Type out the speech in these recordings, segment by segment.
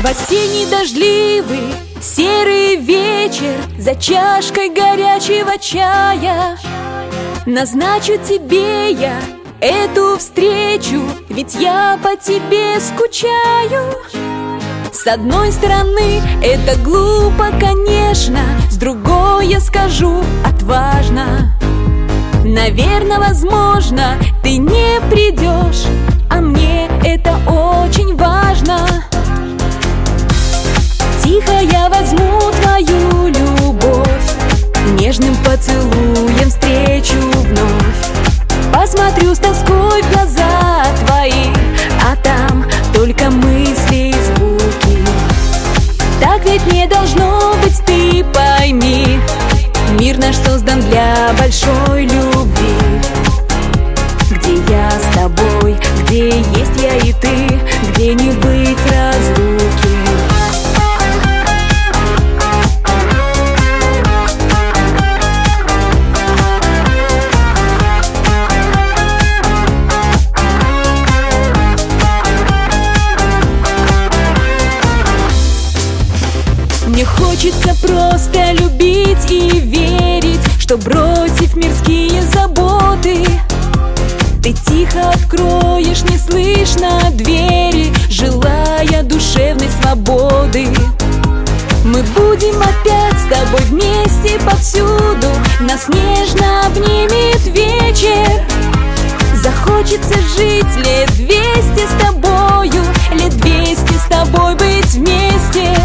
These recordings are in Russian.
В осенний дождливый серый вечер за чашкой горячего чая назначу тебе я эту встречу, ведь я по тебе скучаю. С одной стороны, это глупо, конечно, с другой я скажу отважно. Наверное, возможно, ты не придешь, а мне это очень важно. Тихо я возьму твою любовь, нежным поцелуем встречу вновь. Посмотрю с тоской в глаза твои, а там только мысли и звуки. Так ведь не должно быть, ты пойми, мир наш создан для большой любви. Где я с тобой, где есть я и ты, где не быть разлуки. Мне хочется просто любить и верить, что, бросив мирские заботы, ты тихо откроешь неслышно двери, желая душевной свободы. Мы будем опять с тобой вместе повсюду, нас нежно обнимет вечер. Захочется жить лет 200 с тобою, лет 200 с тобой быть вместе.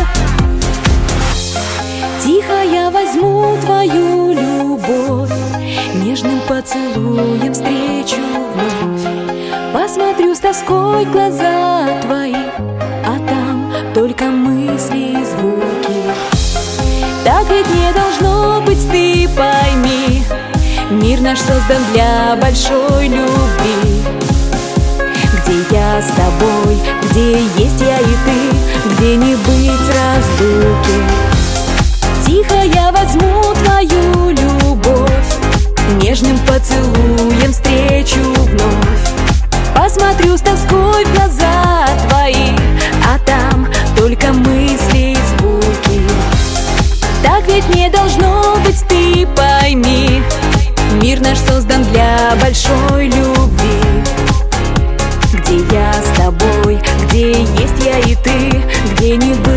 Тихо я возьму твою любовь, нежным поцелуем встречу вновь. Посмотрю с тоской в глаза твои, а там только мысли и звуки. Так ведь не должно быть, ты пойми, мир наш создан для большой любви. Где я с тобой, где есть я и ты, где не быть разлуки. Тихо я возьму твою любовь, нежным поцелуем встречу вновь. Посмотрю с тоской в глаза твои, а там только мысли и звуки. Так ведь не должно быть, ты пойми, мир наш создан для большой любви. Где я с тобой, где есть я и ты, где не быть